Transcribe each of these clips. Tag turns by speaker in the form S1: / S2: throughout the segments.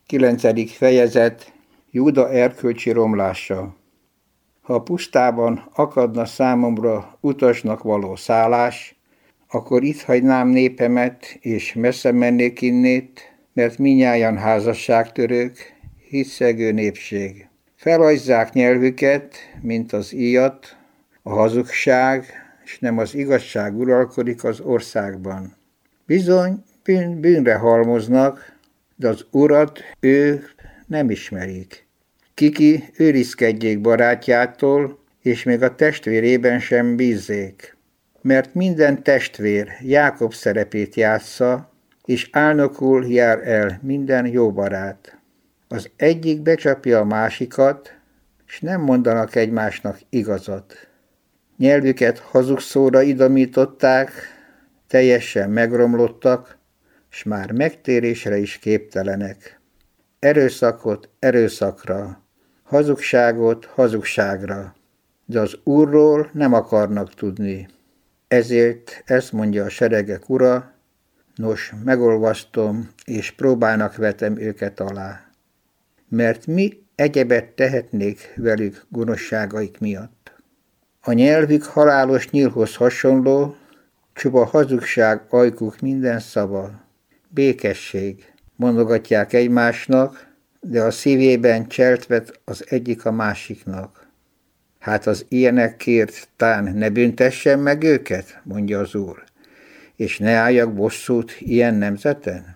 S1: 9. fejezet. Júda erkölcsi romlása. Ha a pusztában akadna számomra utasnak való szállás, akkor itt hagynám népemet, és messze mennék innét, mert minnyájan házasságtörők, hiszegő népség. Felajzzák nyelvüket, mint az íjat, a hazugság, és nem az igazság uralkodik az országban. Bizony, bűnre halmoznak, de az Urat ők nem ismerik. Kiki őrizkedjék barátjától, és még a testvérében sem bízzék. Mert minden testvér Jákob szerepét játsza, és álnokul jár el minden jó barát. Az egyik becsapja a másikat, és nem mondanak egymásnak igazat. Nyelvüket hazugszóra idomították, teljesen megromlottak, s már megtérésre is képtelenek. Erőszakot erőszakra, hazugságot hazugságra, de az Úrról nem akarnak tudni. Ezért ezt mondja a seregek Ura, nos, megolvasztom, és próbának vetem őket alá. Mert mi egyebet tehetnék velük gonoszságaik miatt. A nyelvük halálos nyílhoz hasonló, csupa hazugság ajkuk minden szava. Békesség, mondogatják egymásnak, de a szívében cselt vet az egyik a másiknak. Hát az ilyenekért tán ne büntessen meg őket, mondja az Úr, és ne álljak bosszút ilyen nemzeten?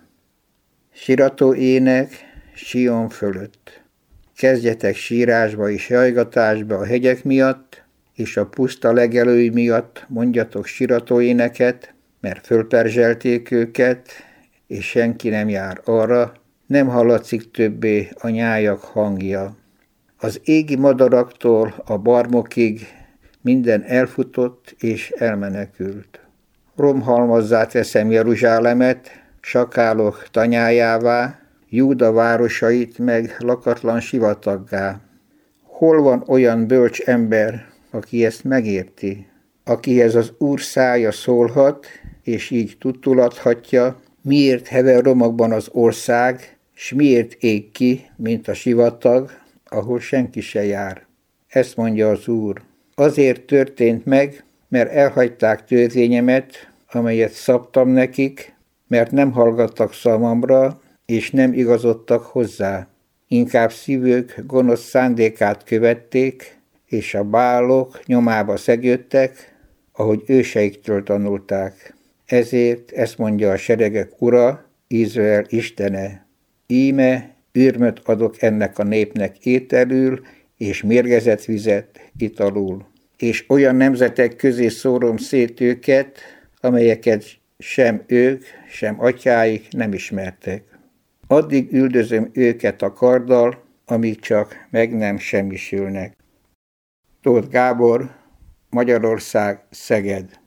S1: Sirató ének Sion fölött. Kezdjetek sírásba és jajgatásba a hegyek miatt, és a puszta legelői miatt mondjatok sirató éneket, mert fölperzselték őket, és senki nem jár arra, nem hallatszik többé a nyájak hangja. Az égi madaraktól a barmokig minden elfutott és elmenekült. Romhalmazzá teszem Jeruzsálemet, sakálok tanyájává, Júda városait meg lakatlan sivataggá. Hol van olyan bölcs ember, aki ezt megérti, akihez az Úr szája szólhat, és így tudtulathatja, miért hever romokban az ország, s miért ég ki, mint a sivatag, ahol senki se jár. Ezt mondja az Úr. Azért történt meg, mert elhagyták törvényemet, amelyet szabtam nekik, mert nem hallgattak szavamra, és nem igazodtak hozzá. Inkább szívük gonosz szándékát követték, és a bálok nyomába szegődtek, ahogy őseiktől tanulták. Ezért ezt mondja a seregek Ura, Izrael Istene. Íme ürmöt adok ennek a népnek ételül, és mérgezett vizet italul. És olyan nemzetek közé szórom szét őket, amelyeket sem ők, sem atyáik nem ismertek. Addig üldözöm őket a karddal, amíg csak meg nem semmisülnek. Tóth Gábor, Magyarország, Szeged.